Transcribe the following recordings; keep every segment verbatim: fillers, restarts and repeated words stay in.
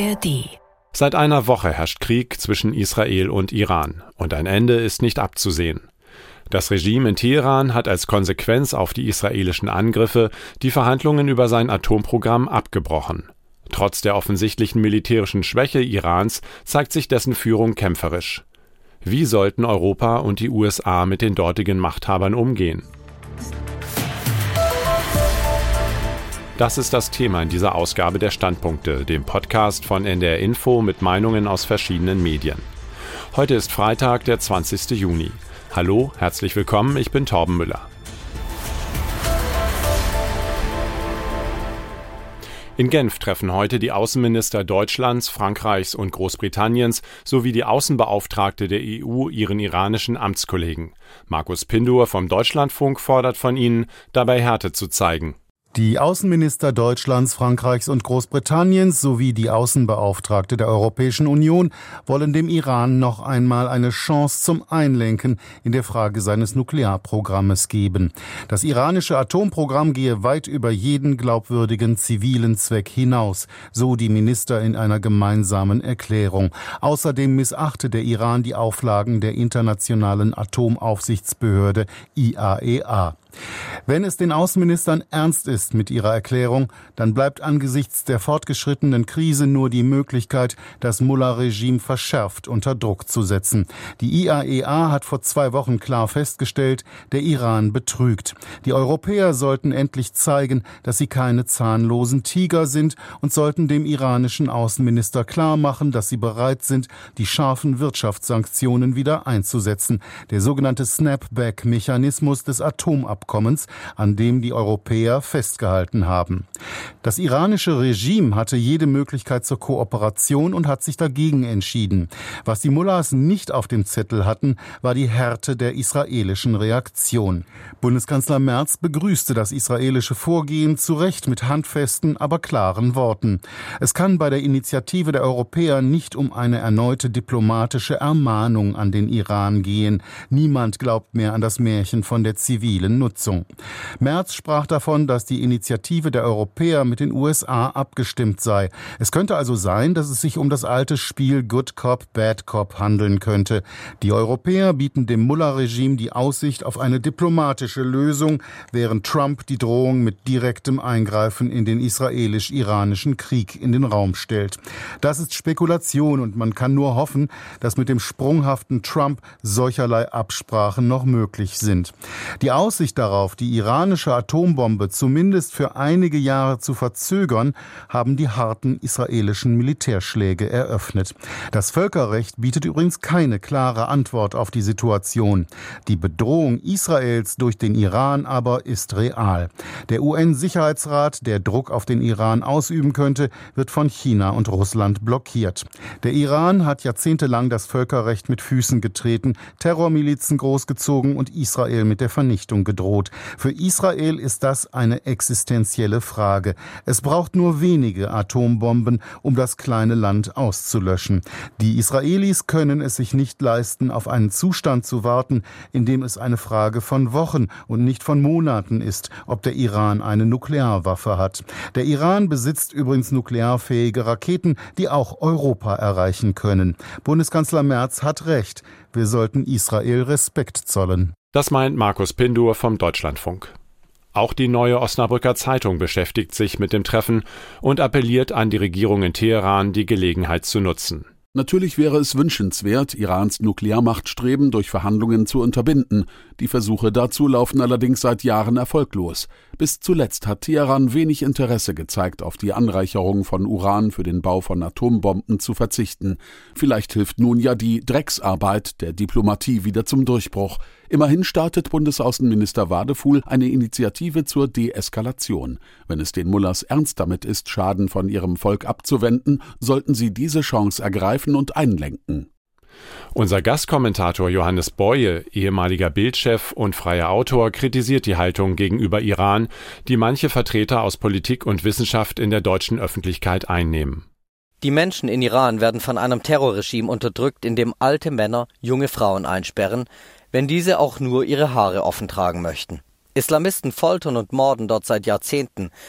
A R D. Seit einer Woche herrscht Krieg zwischen Israel und Iran und ein Ende ist nicht abzusehen. Das Regime in Teheran hat als Konsequenz auf die israelischen Angriffe die Verhandlungen über sein Atomprogramm abgebrochen. Trotz der offensichtlichen militärischen Schwäche Irans zeigt sich dessen Führung kämpferisch. Wie sollten Europa und die U S A mit den dortigen Machthabern umgehen? Das ist das Thema in dieser Ausgabe der Standpunkte, dem Podcast von N D R Info mit Meinungen aus verschiedenen Medien. Heute ist Freitag, der zwanzigsten Juni. Hallo, herzlich willkommen, ich bin Torben Müller. In Genf treffen heute die Außenminister Deutschlands, Frankreichs und Großbritanniens sowie die Außenbeauftragte der E U ihren iranischen Amtskollegen. Markus Pindur vom Deutschlandfunk fordert von ihnen, dabei Härte zu zeigen. Die Außenminister Deutschlands, Frankreichs und Großbritanniens sowie die Außenbeauftragte der Europäischen Union wollen dem Iran noch einmal eine Chance zum Einlenken in der Frage seines Nuklearprogrammes geben. Das iranische Atomprogramm gehe weit über jeden glaubwürdigen zivilen Zweck hinaus, so die Minister in einer gemeinsamen Erklärung. Außerdem missachte der Iran die Auflagen der Internationalen Atomaufsichtsbehörde I A E A. Wenn es den Außenministern ernst ist mit ihrer Erklärung, dann bleibt angesichts der fortgeschrittenen Krise nur die Möglichkeit, das Mullah-Regime verschärft unter Druck zu setzen. Die I A E A hat vor zwei Wochen klar festgestellt, der Iran betrügt. Die Europäer sollten endlich zeigen, dass sie keine zahnlosen Tiger sind und sollten dem iranischen Außenminister klar machen, dass sie bereit sind, die scharfen Wirtschaftssanktionen wieder einzusetzen. Der sogenannte Snapback-Mechanismus des Atomabkommens, an dem die Europäer festgehalten haben. Das iranische Regime hatte jede Möglichkeit zur Kooperation und hat sich dagegen entschieden. Was die Mullahs nicht auf dem Zettel hatten, war die Härte der israelischen Reaktion. Bundeskanzler Merz begrüßte das israelische Vorgehen zu Recht mit handfesten, aber klaren Worten. Es kann bei der Initiative der Europäer nicht um eine erneute diplomatische Ermahnung an den Iran gehen. Niemand glaubt mehr an das Märchen von der zivilen Nutzung. Merz sprach davon, dass die Initiative der Europäer mit den U S A abgestimmt sei. Es könnte also sein, dass es sich um das alte Spiel Good Cop, Bad Cop handeln könnte. Die Europäer bieten dem Mullah-Regime die Aussicht auf eine diplomatische Lösung, während Trump die Drohung mit direktem Eingreifen in den israelisch-iranischen Krieg in den Raum stellt. Das ist Spekulation und man kann nur hoffen, dass mit dem sprunghaften Trump solcherlei Absprachen noch möglich sind. Die Aussicht darauf, die iranische Atombombe zumindest für einige Jahre zu verzögern, haben die harten israelischen Militärschläge eröffnet. Das Völkerrecht bietet übrigens keine klare Antwort auf die Situation. Die Bedrohung Israels durch den Iran aber ist real. Der U N-Sicherheitsrat, der Druck auf den Iran ausüben könnte, wird von China und Russland blockiert. Der Iran hat jahrzehntelang das Völkerrecht mit Füßen getreten, Terrormilizen großgezogen und Israel mit der Vernichtung gedroht. Für Israel ist das eine existenzielle Frage. Es braucht nur wenige Atombomben, um das kleine Land auszulöschen. Die Israelis können es sich nicht leisten, auf einen Zustand zu warten, in dem es eine Frage von Wochen und nicht von Monaten ist, ob der Iran eine Nuklearwaffe hat. Der Iran besitzt übrigens nuklearfähige Raketen, die auch Europa erreichen können. Bundeskanzler Merz hat recht. Wir sollten Israel Respekt zollen. Das meint Markus Pindur vom Deutschlandfunk. Auch die Neue Osnabrücker Zeitung beschäftigt sich mit dem Treffen und appelliert an die Regierung in Teheran, die Gelegenheit zu nutzen. Natürlich wäre es wünschenswert, Irans Nuklearmachtstreben durch Verhandlungen zu unterbinden. Die Versuche dazu laufen allerdings seit Jahren erfolglos. Bis zuletzt hat Teheran wenig Interesse gezeigt, auf die Anreicherung von Uran für den Bau von Atombomben zu verzichten. Vielleicht hilft nun ja die Drecksarbeit der Diplomatie wieder zum Durchbruch. Immerhin startet Bundesaußenminister Wadefuhl eine Initiative zur Deeskalation. Wenn es den Mullahs ernst damit ist, Schaden von ihrem Volk abzuwenden, sollten sie diese Chance ergreifen und einlenken. Unser Gastkommentator Johannes Boye, ehemaliger Bild-Chef und freier Autor, kritisiert die Haltung gegenüber Iran, die manche Vertreter aus Politik und Wissenschaft in der deutschen Öffentlichkeit einnehmen. Die Menschen in Iran werden von einem Terrorregime unterdrückt, in dem alte Männer junge Frauen einsperren, wenn diese auch nur ihre Haare offen tragen möchten. Islamisten foltern und morden dort seit Jahrzehnten.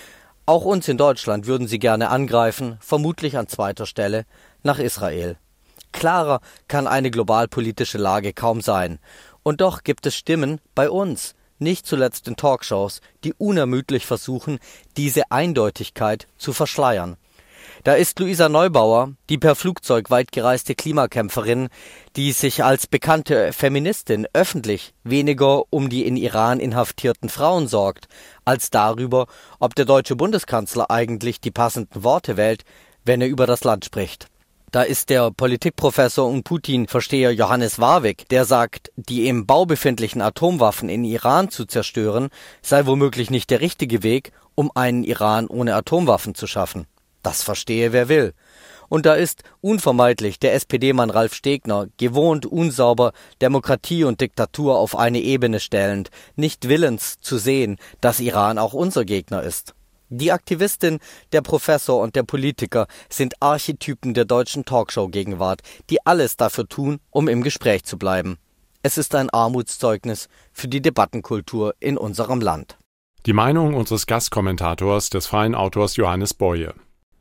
Auch uns in Deutschland würden sie gerne angreifen, vermutlich an zweiter Stelle nach Israel. Klarer kann eine globalpolitische Lage kaum sein. Und doch gibt es Stimmen bei uns, nicht zuletzt in Talkshows, die unermüdlich versuchen, diese Eindeutigkeit zu verschleiern. Da ist Luisa Neubauer, die per Flugzeug weit gereiste Klimakämpferin, die sich als bekannte Feministin öffentlich weniger um die in Iran inhaftierten Frauen sorgt, als darüber, ob der deutsche Bundeskanzler eigentlich die passenden Worte wählt, wenn er über das Land spricht. Da ist der Politikprofessor und Putin-Versteher Johannes Warwick, der sagt, die im Bau befindlichen Atomwaffen in Iran zu zerstören, sei womöglich nicht der richtige Weg, um einen Iran ohne Atomwaffen zu schaffen. Das verstehe wer will. Und da ist unvermeidlich der S P D-Mann Ralf Stegner, gewohnt unsauber Demokratie und Diktatur auf eine Ebene stellend, nicht willens zu sehen, dass Iran auch unser Gegner ist. Die Aktivistin, der Professor und der Politiker sind Archetypen der deutschen Talkshow-Gegenwart, die alles dafür tun, um im Gespräch zu bleiben. Es ist ein Armutszeugnis für die Debattenkultur in unserem Land. Die Meinung unseres Gastkommentators, des freien Autors Johannes Boye.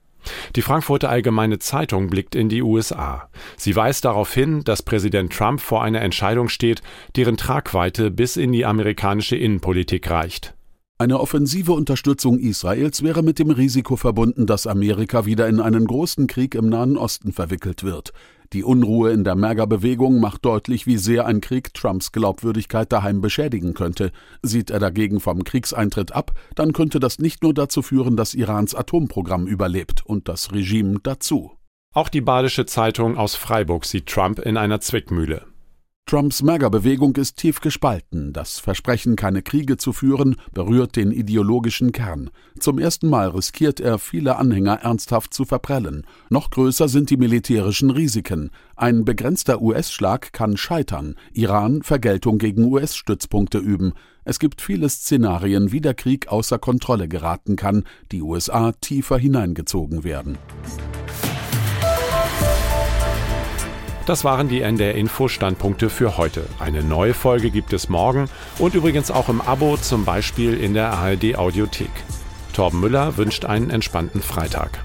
Die Frankfurter Allgemeine Zeitung blickt in die U S A. Sie weist darauf hin, dass Präsident Trump vor einer Entscheidung steht, deren Tragweite bis in die amerikanische Innenpolitik reicht. Eine offensive Unterstützung Israels wäre mit dem Risiko verbunden, dass Amerika wieder in einen großen Krieg im Nahen Osten verwickelt wird. Die Unruhe in der MAGA-Bewegung macht deutlich, wie sehr ein Krieg Trumps Glaubwürdigkeit daheim beschädigen könnte. Sieht er dagegen vom Kriegseintritt ab, dann könnte das nicht nur dazu führen, dass Irans Atomprogramm überlebt und das Regime dazu. Auch die Badische Zeitung aus Freiburg sieht Trump in einer Zwickmühle. Trumps MAGA-Bewegung ist tief gespalten. Das Versprechen, keine Kriege zu führen, berührt den ideologischen Kern. Zum ersten Mal riskiert er, viele Anhänger ernsthaft zu verprellen. Noch größer sind die militärischen Risiken. Ein begrenzter U S-Schlag kann scheitern. Iran Vergeltung gegen U S-Stützpunkte üben. Es gibt viele Szenarien, wie der Krieg außer Kontrolle geraten kann, die U S A tiefer hineingezogen werden. Das waren die N D R-Info-Standpunkte für heute. Eine neue Folge gibt es morgen und übrigens auch im Abo, zum Beispiel in der A R D-Audiothek. Torben Müller wünscht einen entspannten Freitag.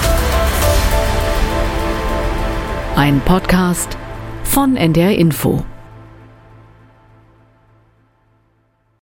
Ein Podcast von N D R Info.